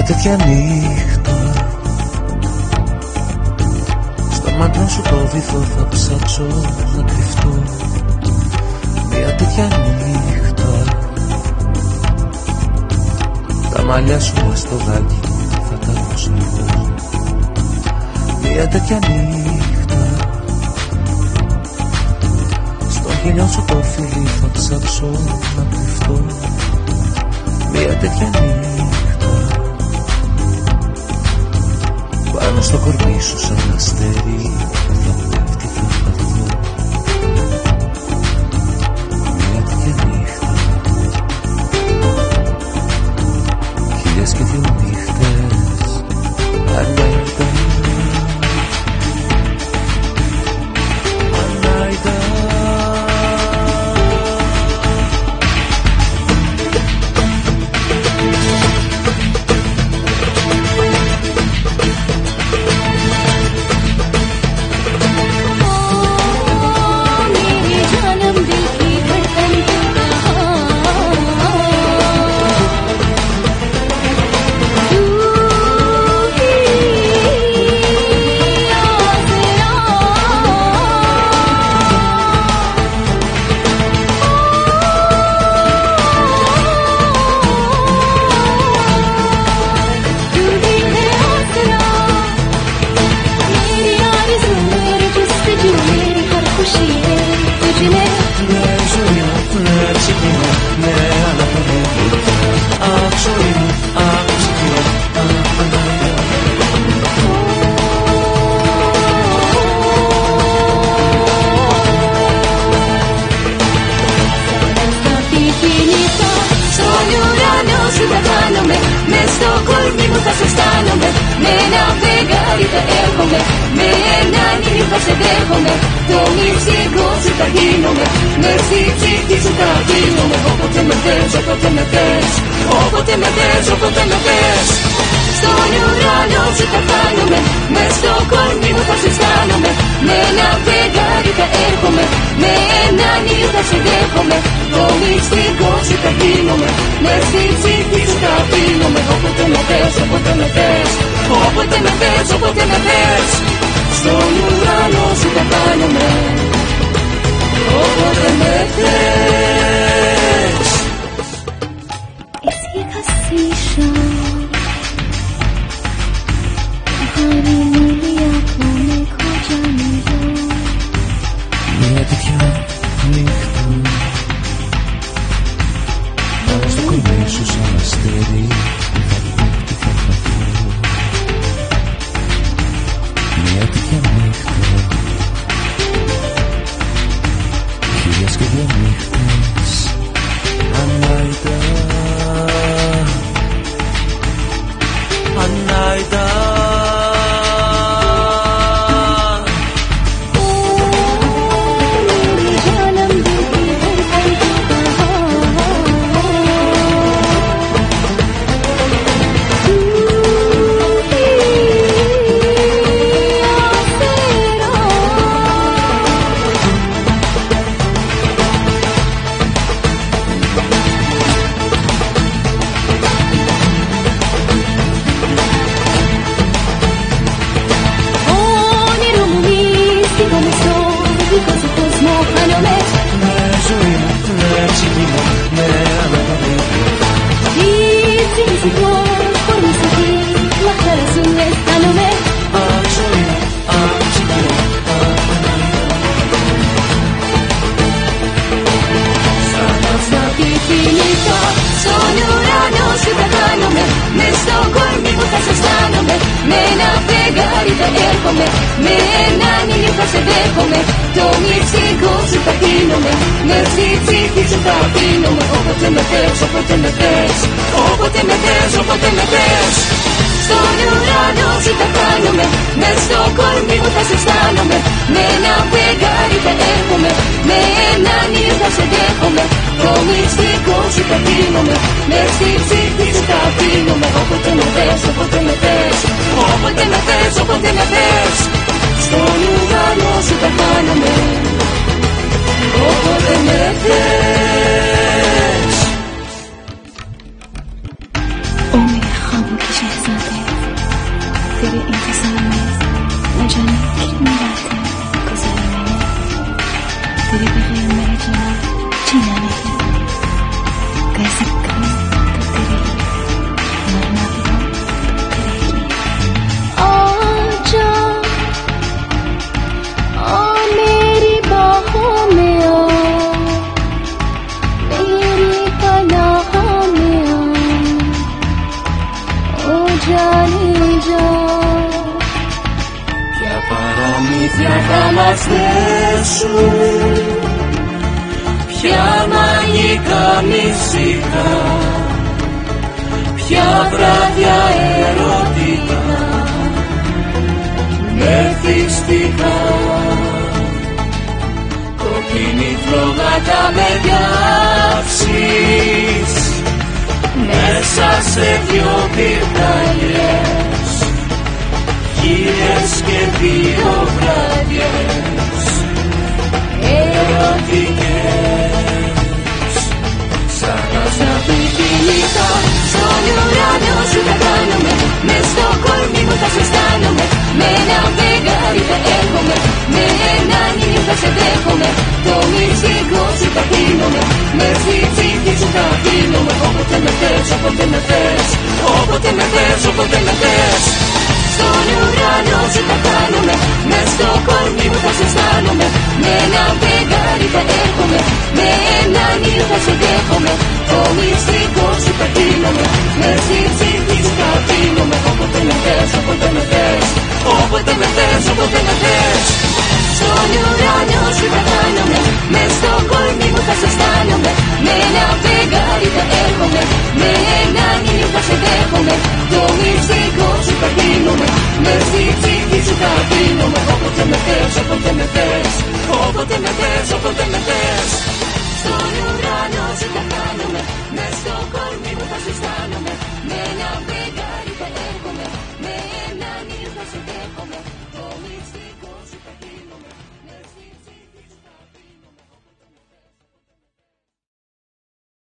τέτοια νύχτα στα μάτια σου το βυθό θα ψάξω να κρυφτώ. Μια τέτοια νύχτα τα μαλλιά σου μες στο δάκι θα τα προσνιώ. Μια τέτοια νύχτα στο χειλιό σου το φιλί θα ψάξω να κρυφτώ. Μια τέτοια νύχτα πάνω στο κορμί σου σαν αστέρι θα πέφτει θα χαθώ. Μια τέτοια νύχτα, χιλιάς και δυο νύχτες ανάγκτα. Omega Hamburg Jazz. Ποια θα μας δέσουν, ποια μαγικά μυστικά, ποια βράδια ερωτικά, μεθυστικά. Κοκκινή φλόγατα με διάψεις μέσα σε δυο πυρκαγιές, γύρες και δύο βραδιές ερωτικές. Σαν αστραπητήλικα στον ουρανό σου θα κάνομαι, μες στο κορμί μου θα σε αισθάνομαι, με ένα φεγγάρι θα έρχομαι, με έναν ήλιο θα σε δέχομαι, το μυστικό σου θα πίνομαι, με στη ψυχή σου θα αφήνομαι. Όποτε με θες, όποτε με θες, όποτε με θες, όποτε με θες. Στον ουρανό σου θα κάνομαι, μες στο κορμί μου θα σε αισθάνομαι, με ένα φεγγάρι θα έρχομαι, με έναν ήλιο θα σε δέχομαι, το μυστικό σου θα πίνομαι, με στη ψυχή σου θα αφήνομαι. Όποτε με θες, όποτε με θες, όποτε με θες, όποτε με θες. Στον ουρανό σου θα κάνομαι, μες στο κορμί μου θα σε αισθάνομαι, με ένα φεγγάρι θα έρχομαι, με έναν ήλιο θα σε δέχομαι, το μυστικό σου θα πίνομαι, με στη ψυχή σου θα αφήνομαι. Όποτε με θες, όποτε με θες, όποτε με θες, όποτε με θες. Στον ουρανό σου θα κάνομαι, μες στο κορμί μου θα σε αισθάνομαι, με ένα φεγγάρι.